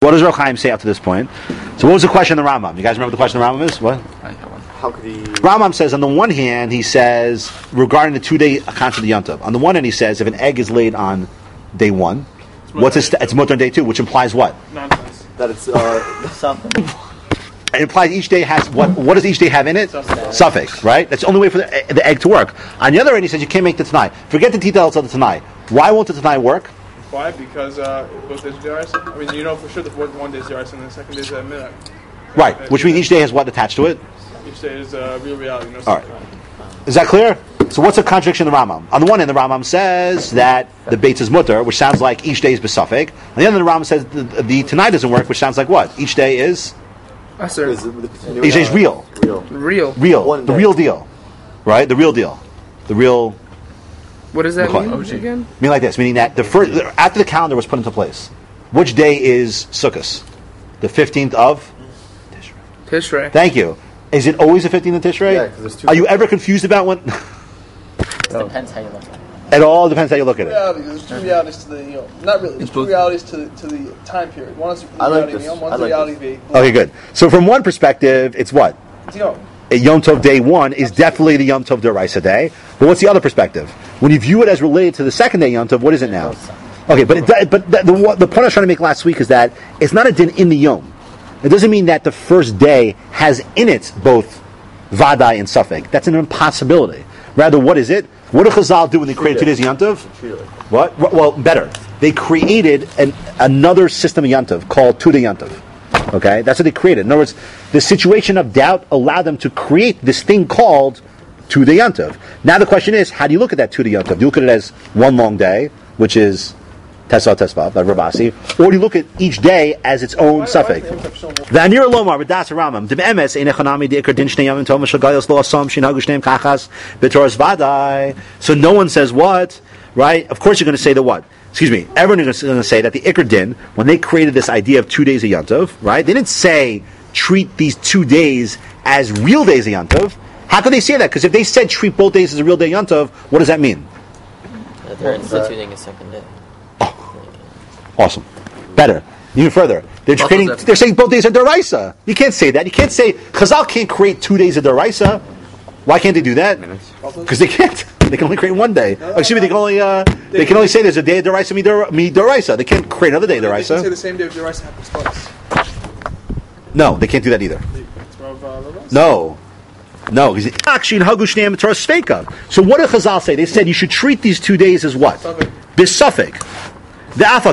What does Rav Chaim say up to this point? So what was the question of the Rambam? You guys remember the question of the Rambam is? What? How could he... Rambam says, on the one hand, he says, regarding the 2-day concept of Yom Tov, on the one hand he says, if an egg is laid on day 1, it's mutter on day 2, which implies what? Nonsense. That it's something. It implies each day has, what does each day have in it? Suffix, right? That's the only way for the egg to work. On the other end, he says, you can't make the Tanai. Forget the details of the Tanai. Why won't the Tanai work? Why? Because both days are Daraisa. I mean, you know for sure the one day is Daraisa and the second day is Midnight. Right, which means each day has what attached to it? Each day is real reality. No. All right. Is that clear? So what's the contradiction in the Rambam? On the one hand, the Rambam says that the Beitz is mutter, which sounds like each day is besuffic. On the other hand, the Rambam says the Tanai doesn't work, which sounds like what? Each day is? Yes, sir. Each day is real. Real. The real deal. Right? The real deal. The real... What does that mean again? Meaning like this, meaning that after the calendar was put into place, which day is Sukkot? The 15th of? Tishrei. Thank you. Is it always the 15th of Tishrei? Yeah, because there's two. Are you ever confused about when? It depends how you look at it. It all depends how you look at it. Reality. There's two realities to the, not really. There's two realities to the time period. One is the reality of Yom, one's the reality of Yom. Okay, good. So from one perspective, it's what? It's Yom. Yom Tov day 1 is definitely the Yom Tov D'Oraisa day. But what's the other perspective? When you view it as related to the second day Yom Tov, what is it now? Okay, but the point I was trying to make last week is that it's not a din in the Yom. It doesn't mean that the first day has in it both Vadai and Suffolk. That's an impossibility. Rather, what is it? What did Chazal do when they created 2 days of Yom Tov? What? Well, better. They created another system of Yom Tov called 2-day Yom Tov. Okay? That's what they created. In other words, the situation of doubt allowed them to create this thing called 2-day Yom Tov. Now the question is, how do you look at that 2-day Yom Tov? Do you look at it as one long day, which is Tesla Tesvav, like Rabasi, or do you look at each day as its own suffix? V'anir lomar v'das Ramam d'emes einechanami d'ikar din shnei yamim tov shagayos lo asam shinhagu shneim kachas b'toras vadai. So no one says what, right? Of course you're going to say the what? Excuse me. Everyone is going to say that the ikar din, when they created this idea of 2 days of Yom Tov, right? They didn't say treat these 2 days as real days of Yom Tov. How could they say that? Because if they said treat both days as a real day of Yom Tov, what does that mean? They're instituting a second day. Awesome. Better. Even further. They're saying both days are Daraisa. You can't say that. You can't say, Chazal can't create 2 days of Daraisa. Why can't they do that? Because they can't. They can only create 1 day. Excuse me, they can only say there's a day of Daraisa, me Daraisa. They can't create another day of Daraisa. They can say the same day of Daraisa happens twice. No, they can't do that either. No. No. So what did Chazal say? They said you should treat these 2 days as what? Bisuffic. But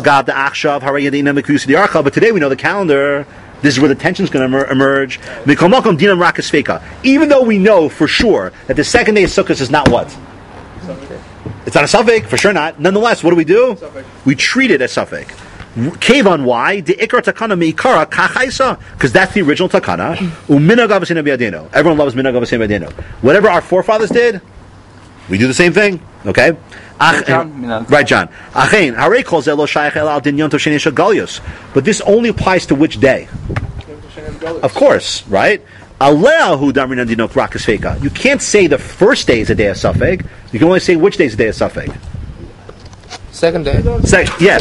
today we know the calendar. This is where the tension is going to emerge. Even though we know for sure that the second day of Sukkot is not what? It's not a suffix, for sure not. Nonetheless, what do? We treat it as suffix. Kevan, why? Because that's the original takana. Everyone loves minhag avosseinu b'yadenu. Whatever our forefathers did, we do the same thing. Okay? Right, John. But this only applies to which day? Of course, right? You can't say the first day is a day of suffix. You can only say which day is a day of suffix. Second day. Yes.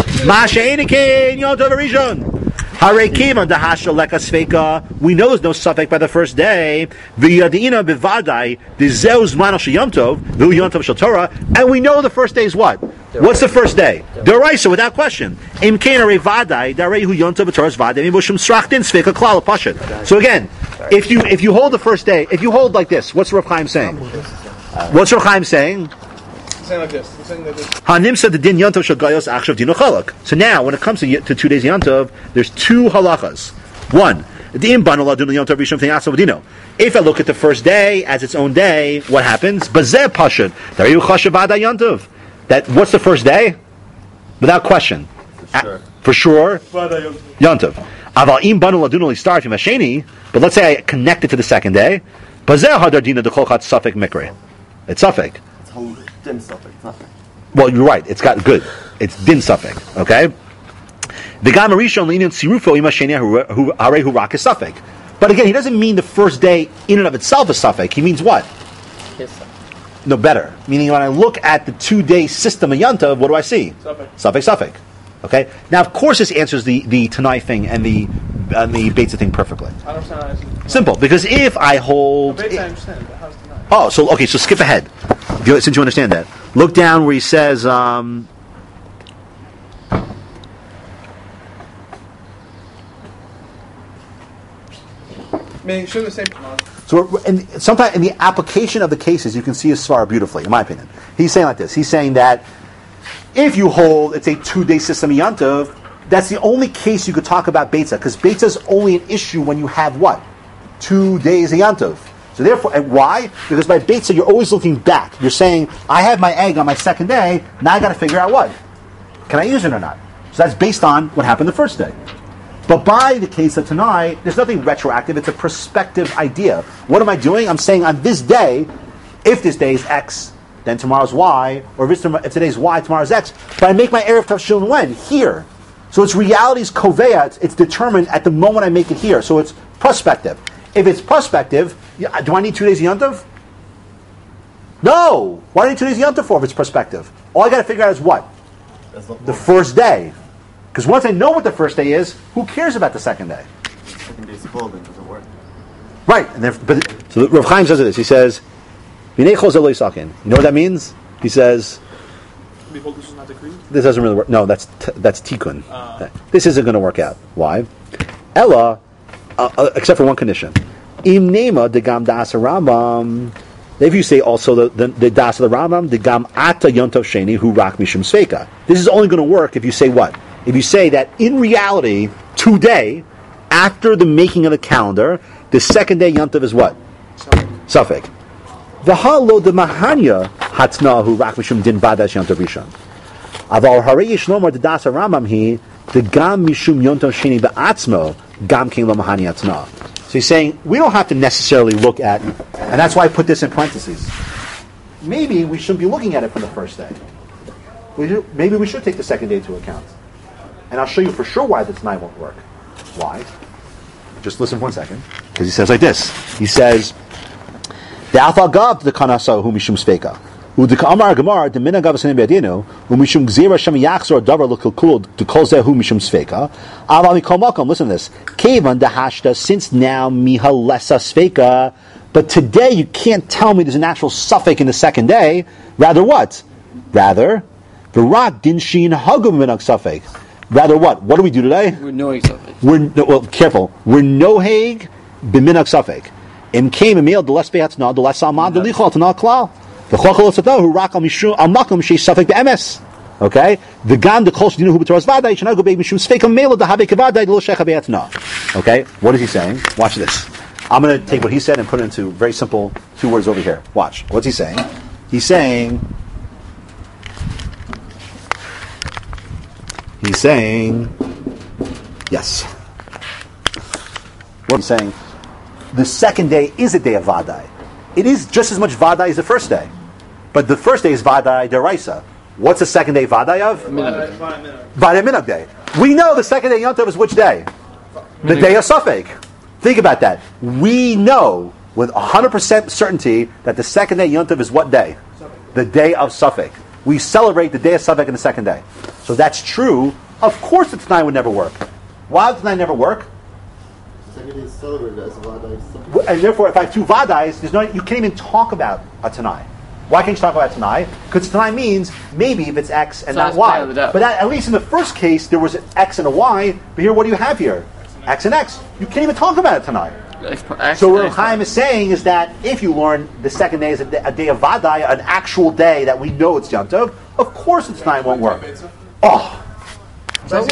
We know there's no suffix by the first day. And we know the first day is what? What's the first day? Deraisa, without question. So again, if you hold the first day, if you hold like this, what's Rav Chaim saying? What's Rav Chaim saying? Saying like this. So now, when it comes to 2 days Yom, there's 2 halachas. One, if I look at the first day as its own day, what happens? That what's the first day? Without question. For sure. Yom Tov. But let's say I connect it to the second day. It's suffix. Din suffix, nothing. Well, you're right. It's got good. It's din suffix. Okay. The gam rishon leinin sirufo imashenia who harehu rak is suffix. But again, he doesn't mean the first day in and of itself is suffix. He means what? No, better. Meaning when I look at the 2 day system of Yom Tov, what do I see? Suffix. Okay. Now, of course, this answers the Tanai thing and the Beitza thing perfectly. I don't understand how it's Simple, because if I hold... Beitza, I understand, but how's tonight? Oh, so skip ahead. Since you understand that. Look down where he says... Meaning, shouldn't the same... So, sometimes in the application of the cases, you can see his svara beautifully, in my opinion. He's saying like this. He's saying that if you hold, it's a 2-day system of Yantov, that's the only case you could talk about Beitza, because Beitza is only an issue when you have what? 2 days of Yantov. So therefore, and why? Because by Beitza, you're always looking back. You're saying, I have my egg on my second day, now I got to figure out what? Can I use it or not? So that's based on what happened the first day. But by the case of tonight, there's nothing retroactive. It's a prospective idea. What am I doing? I'm saying on this day, if this day is X, then tomorrow's Y, or if today's Y, tomorrow's X. But I make my Erev Tavshilin when? Here. So it's reality's kovea. It's determined at the moment I make it here. So it's prospective. If it's prospective, do I need 2 days of Yontav? No. Why do I need 2 days of Yontav for if it's prospective? All I got to figure out is what? The first day. Because once I know what the first day is, who cares about the second day? Second day's full, then it doesn't work. Right. So Rav Chaim says this. He says, "You know what that means?" He says, "This doesn't really work." No, that's tikkun. This isn't going to work out. Why? Ella, except for one condition. Im nema de gam das Rambam. If you say also the das of the Rambam, the gam ata yontov sheni hu rak mishum sveika. This is only going to work if you say what? If you say that in reality, today, after the making of the calendar, the second day Yom Tov is what? Suffolk. V'halo de mahanya hatna hu rak mishum din badash Yom Tov rishon. Aval harei yesh lomar de das Rambam hi the gam mishum Yom Tov sheni be'atzmo gam king lo mahanya hatna. So he's saying we don't have to necessarily look at, and that's why I put this in parentheses. Maybe we shouldn't be looking at it for the first day. Maybe we should take the second day into account. And I'll show you for sure why the tonight won't work. Why? Just listen for 1 second. Because he says like this. He says, the alpha gav the kanasa hu mishum speka. Udika amar gamar the mina gav sanim beadinu hu mishum gzira shem yachzor davar l'kulkul to kol zeh hu mishum speka. Aval mikol makom. Listen to this. Kevan dehashta, since now miha lesa speka. But today you can't tell me there's an actual suffix in the second day. Rather what? Rather, the rak din shin hagum minak suffix. Rather what? What do we do today? We're noheg suffix. Careful. We're noheg b'minak suffix. Im came emil the less be'atzna the less amad the lichol to not klal. The chokol osatahu who rak al mishum al makom shei suffix be'emes. Okay. The gam the kol shedinu hu b'toras vaday shana go be'eg mishum sveikom mela the habe kavaday the lo shecha be'atzna. Okay. What is he saying? Watch this. I'm going to take what he said and put it into very simple 2 words over here. Watch. What's he saying? He's saying, yes. What I'm saying, the second day is a day of Vadai. It is just as much Vadai as the first day. But the first day is Vadai Deraisa. What's the second day Vadai of? Vadai Minag day. We know the second day Yom Tov is which day? The day of Safek. Think about that. We know with 100% certainty that the second day Yom Tov is what day? The day of Safek. We celebrate the day of Safek in the second day. So that's true. Of course the Tanai would never work. Why would the Tanai never work? The second day is celebrated as a Vadai. And therefore, if I have 2 Vadais, you can't even talk about a Tanai. Why can't you talk about Tanai? Because Tanai means maybe if it's X and not Y. But at least in the first case, there was an X and a Y. But here, what do you have here? X and X. You can't even talk about it tonight. So what Chaim is saying is that if you learn the second day is a day of Vadai, an actual day that we know it's Yom Tov, of course it's tonight won't work. Oh.